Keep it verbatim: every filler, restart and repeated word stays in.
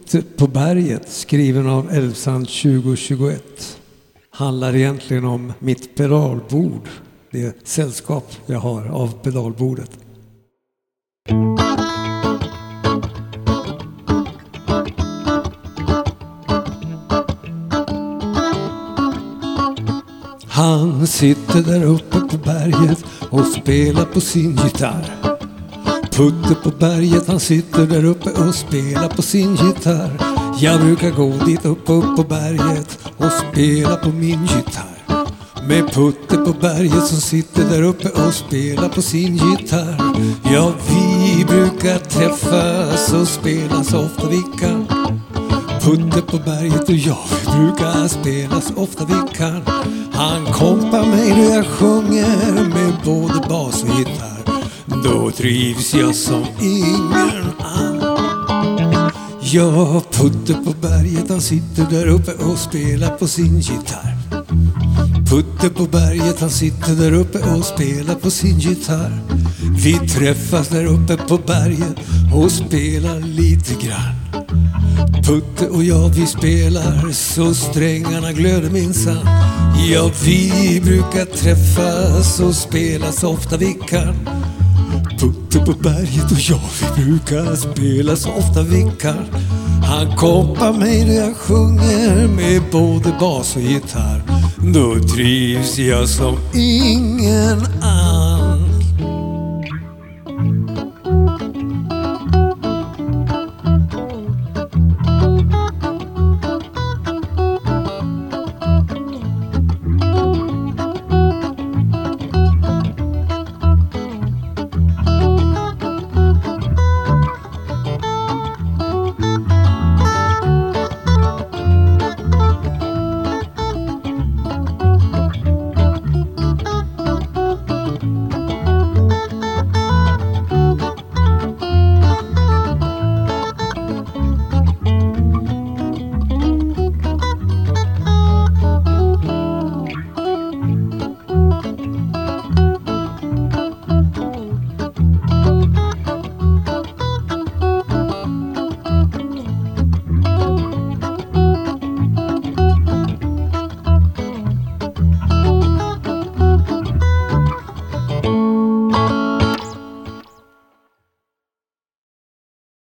Putte på berget, skriven av Älvsand tjugo tjugoett, handlar egentligen om mitt pedalbord, det sällskap jag har av pedalbordet. Han sitter där uppe på berget och spelar på sin gitarr. Putte på berget, han sitter där uppe och spelar på sin gitarr. Jag brukar gå dit upp, upp på berget och spela på min gitarr. Med Putte på berget som sitter där uppe och spelar på sin gitarr. Ja, vi brukar träffas och spela så ofta vi kan. Putte på berget och jag, vi brukar spela så ofta vi kan. Han kompar mig när jag sjunger med både bas och gitarr. Då trivs jag som ingen annan. Ja, Putte på berget, han sitter där uppe och spelar på sin gitarr. Putte på berget, han sitter där uppe och spelar på sin gitarr. Vi träffas där uppe på berget och spelar lite grann. Putte och jag, vi spelar så strängarna glöder minsann. Ja, vi brukar träffas och spela så ofta vi kan. Putte på berget och jag, vi brukar spela så ofta vi kan. Han kompar mig när jag sjunger med både bas och gitarr. Då trivs jag som ingen annan.